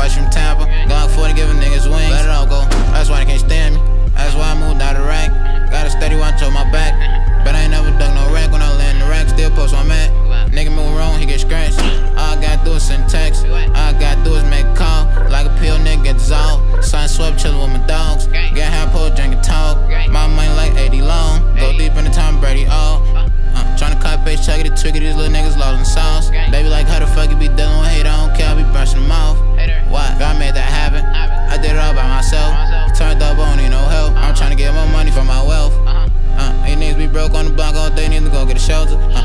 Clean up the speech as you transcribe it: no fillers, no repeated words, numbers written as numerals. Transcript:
spice from Tampa. Glock 40 giving niggas wings. Let it all go. That's why they can't stand me. That's why I moved out of rank. Got a steady watch on my back. But I ain't never dug no rank. When I land the rank, still post my mat. Nigga move wrong, he get scratched. All I gotta do is send text. All I gotta do is make a call. Like a pill, nigga get dissolved. Sun swept, chillin' with my dogs. Get high, pull, drink and talk. My money like 80 long. Go deep in the Tom Brady, all. Tryna cut paste, chuck it, trigger these little niggas lost in sauce. Baby, like, how the fuck you be dealing with hate? I don't care, I be brushing them off. Why? God made that happen. I did it all by myself. Turned up, I don't need no help. I'm tryna get more money for my wealth. These niggas be broke on the block all day, need to go get a shelter.